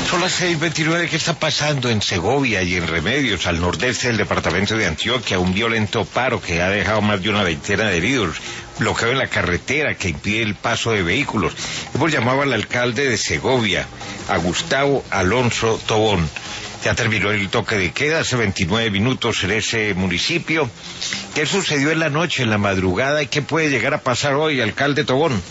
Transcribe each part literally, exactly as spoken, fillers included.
Son las seis veintinueve. ¿Qué está pasando en Segovia y en Remedios, al nordeste del departamento de Antioquia? Un violento paro que ha dejado más de una veintena de heridos, bloqueo en la carretera que impide el paso de vehículos. Hemos llamado al alcalde de Segovia, a Gustavo Alonso Tobón. Ya terminó el toque de queda hace veintinueve minutos en ese municipio. ¿Qué sucedió en la noche, en la madrugada, y qué puede llegar a pasar hoy, alcalde Tobón?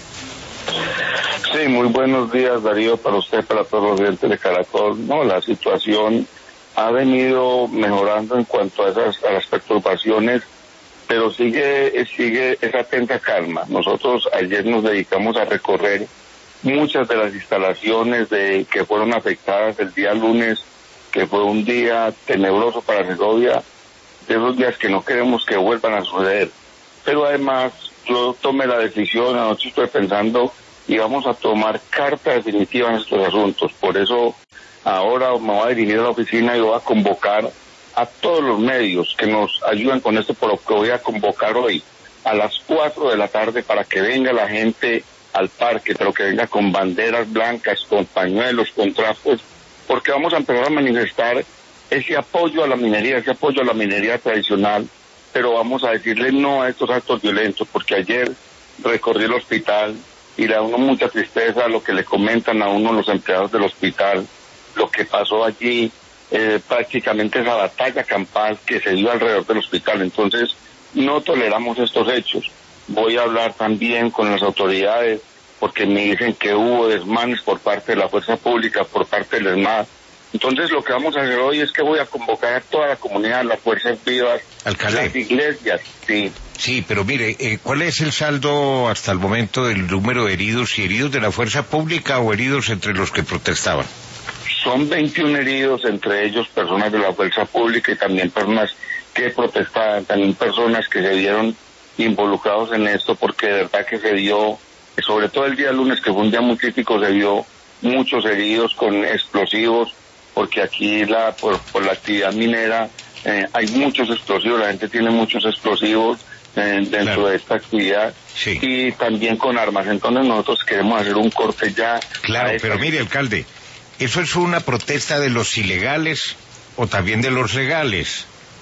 Sí, muy buenos días, Darío, para usted, para todos los oyentes de Caracol. No, la situación ha venido mejorando en cuanto a esas a las perturbaciones, pero sigue sigue esa atenta calma. Nosotros ayer nos dedicamos a recorrer muchas de las instalaciones de que fueron afectadas el día lunes, que fue un día tenebroso para Segovia, de esos días que no queremos que vuelvan a suceder. Pero además, yo tomé la decisión, anoche estoy pensando, y vamos a tomar carta definitiva en estos asuntos. Por eso ahora me voy a dirigir a la oficina y voy a convocar a todos los medios que nos ayudan con esto, por lo que voy a convocar hoy a las cuatro de la tarde para que venga la gente al parque, pero que venga con banderas blancas, con pañuelos, con trapos, porque vamos a empezar a manifestar ese apoyo a la minería, ese apoyo a la minería tradicional, pero vamos a decirle no a estos actos violentos, porque ayer recorrí el hospital y le da a uno mucha tristeza lo que le comentan a uno los empleados del hospital, lo que pasó allí, eh, prácticamente esa batalla campal que se dio alrededor del hospital. Entonces, no toleramos estos hechos. Voy a hablar también con las autoridades, porque me dicen que hubo desmanes por parte de la fuerza pública, por parte del ESMAD. Entonces, lo que vamos a hacer hoy es que voy a convocar a toda la comunidad, las fuerzas vivas, alcalde, las iglesias, sí. Sí, pero mire, eh, ¿cuál es el saldo hasta el momento del número de heridos y heridos de la fuerza pública o heridos entre los que protestaban? Son veintiún heridos, entre ellos personas de la fuerza pública y también personas que protestaban, también personas que se vieron involucrados en esto, porque de verdad que se dio, sobre todo el día lunes, que fue un día muy crítico, se vio muchos heridos con explosivos, porque aquí la por, por la actividad minera eh, hay muchos explosivos, la gente tiene muchos explosivos eh, dentro claro. de esta actividad, sí. Y también con armas. Entonces nosotros queremos hacer un corte ya. Claro, pero mire, alcalde, ¿eso es una protesta de los ilegales o también de los legales?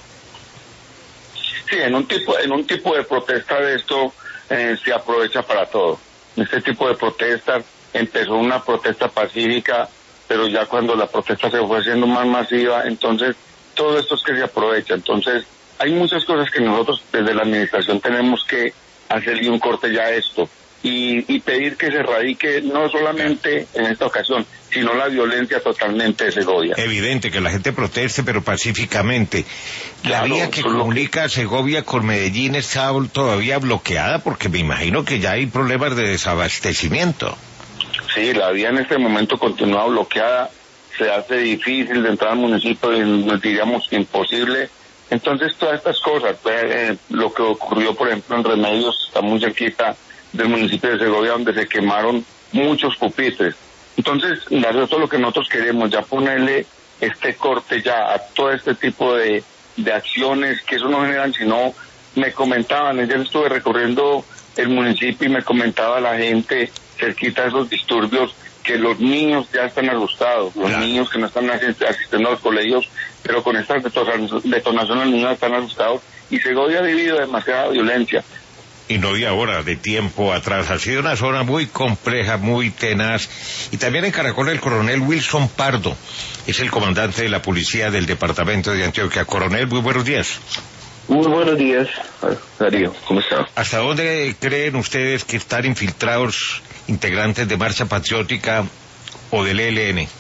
Sí, en un tipo, en un tipo de protesta de esto eh, se aprovecha para todo. En este tipo de protestas empezó una protesta pacífica, pero ya cuando la protesta se fue haciendo más masiva, entonces todo esto es que se aprovecha. Entonces hay muchas cosas que nosotros desde la administración tenemos que hacerle un corte ya a esto y, y pedir que se erradique no solamente en esta ocasión, sino la violencia totalmente de Segovia. Evidente que la gente proteste, pero pacíficamente. La claro, vía que comunica que... Segovia con Medellín está todavía bloqueada, porque me imagino que ya hay problemas de desabastecimiento. Sí, la vía en este momento continúa bloqueada, se hace difícil de entrar al municipio, nos diríamos imposible. Entonces todas estas cosas, eh, lo que ocurrió por ejemplo en Remedios, está muy cerquita del municipio de Segovia, donde se quemaron muchos pupitres. Entonces, eso es lo que nosotros queremos, ya ponerle este corte ya a todo este tipo de, de acciones, que eso no generan, sino, me comentaban, ayer estuve recorriendo el municipio y me comentaba la gente cerquita de esos disturbios, que los niños ya están asustados, los claro. niños que no están asistiendo a los colegios, pero con estas detonaciones los niños están asustados, y Segovia ha vivido demasiada violencia. Y no de ahora, de tiempo atrás. Ha sido una zona muy compleja, muy tenaz. Y también en Caracol el coronel Wilson Pardo es el comandante de la policía del departamento de Antioquia. Coronel, muy buenos días. Muy buenos días, Darío. ¿Cómo está? ¿Hasta dónde creen ustedes que están infiltrados integrantes de Marcha Patriótica o del E L N?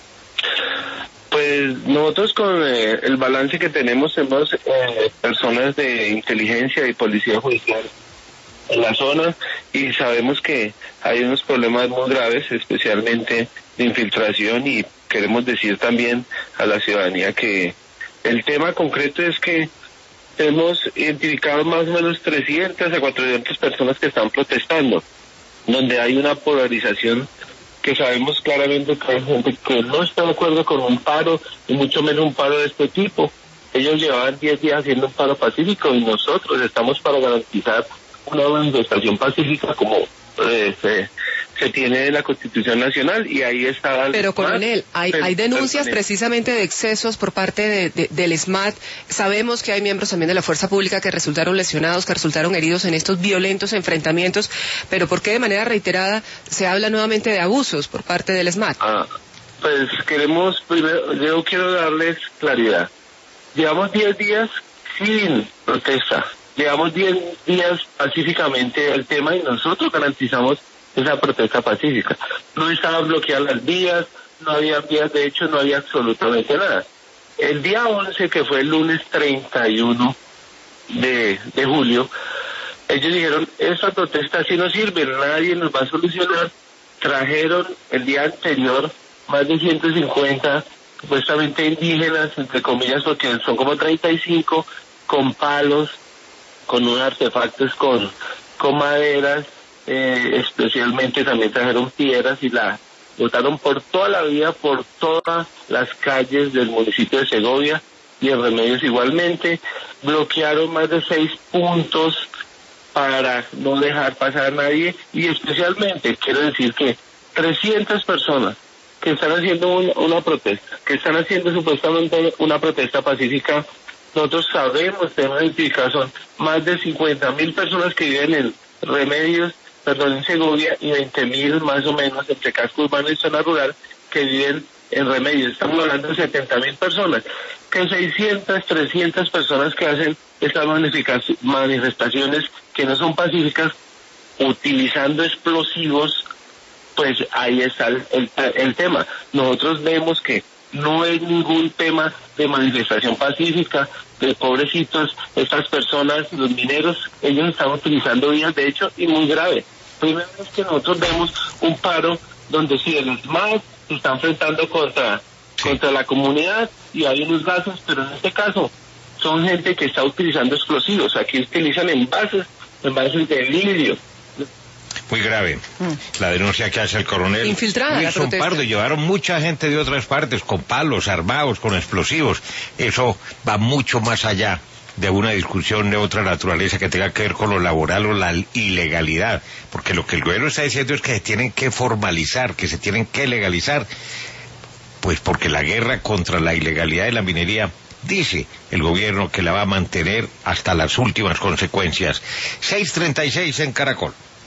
Pues nosotros con eh, el balance que tenemos, tenemos eh, personas de inteligencia y policía judicial en la zona, y sabemos que hay unos problemas muy graves, especialmente de infiltración, y queremos decir también a la ciudadanía que el tema concreto es que hemos identificado más o menos trescientas a cuatrocientas personas que están protestando, donde hay una polarización que sabemos claramente que hay gente que no está de acuerdo con un paro, y mucho menos un paro de este tipo. Ellos llevaban diez días haciendo un paro pacífico, y nosotros estamos para garantizar una manifestación pacífica como eh, se, se tiene de la Constitución Nacional, y ahí estaba. Pero coronel, hay, hay denuncias precisamente de excesos por parte de, de, del SMAT. Sabemos que hay miembros también de la fuerza pública que resultaron lesionados, que resultaron heridos en estos violentos enfrentamientos, pero ¿por qué de manera reiterada se habla nuevamente de abusos por parte del SMAT? Ah, pues queremos, primero, yo quiero darles claridad. Llevamos diez días sin protesta, llevamos diez días pacíficamente el tema, y nosotros garantizamos esa protesta pacífica. No estaban bloqueadas las vías, no había vías, de hecho no había absolutamente nada. El día once, que fue el lunes treinta y uno de, de julio, ellos dijeron, esta protesta sí no sirve, nadie nos va a solucionar. Trajeron el día anterior más de ciento cincuenta supuestamente indígenas, entre comillas, porque son como treinta y cinco, con palos, con unos artefactos, con, con maderas, eh, especialmente también trajeron piedras y la botaron por toda la vía, por todas las calles del municipio de Segovia, y en Remedios igualmente. Bloquearon más de seis puntos para no dejar pasar a nadie, y especialmente quiero decir que trescientas personas que están haciendo un, una protesta, que están haciendo supuestamente una protesta pacífica, nosotros sabemos, tenemos identificados, son más de cincuenta mil personas que viven en Remedios, perdón, en Segovia, y veinte mil más o menos entre casco urbano y zona rural que viven en Remedios. Estamos hablando de setenta mil personas, que seiscientas, trescientas personas que hacen estas manifestaciones que no son pacíficas, utilizando explosivos, pues ahí está el, el, el tema. Nosotros vemos que no es ningún tema de manifestación pacífica, de pobrecitos, estas personas, los mineros, ellos están utilizando vías, de hecho, y muy grave. Primero es que nosotros vemos un paro donde sí, el SMAT se está enfrentando contra, contra la comunidad, y hay unos gases, pero en este caso son gente que está utilizando explosivos. Aquí utilizan envases, envases de vidrio. Muy grave mm. la denuncia que hace el coronel Infiltrada Wilson Pardo. Llevaron mucha gente de otras partes con palos, armados, con explosivos. Eso va mucho más allá de una discusión de otra naturaleza que tenga que ver con lo laboral o la ilegalidad, porque lo que el gobierno está diciendo es que se tienen que formalizar, que se tienen que legalizar, pues porque la guerra contra la ilegalidad de la minería, dice el gobierno que la va a mantener hasta las últimas consecuencias. seis treinta y seis en Caracol.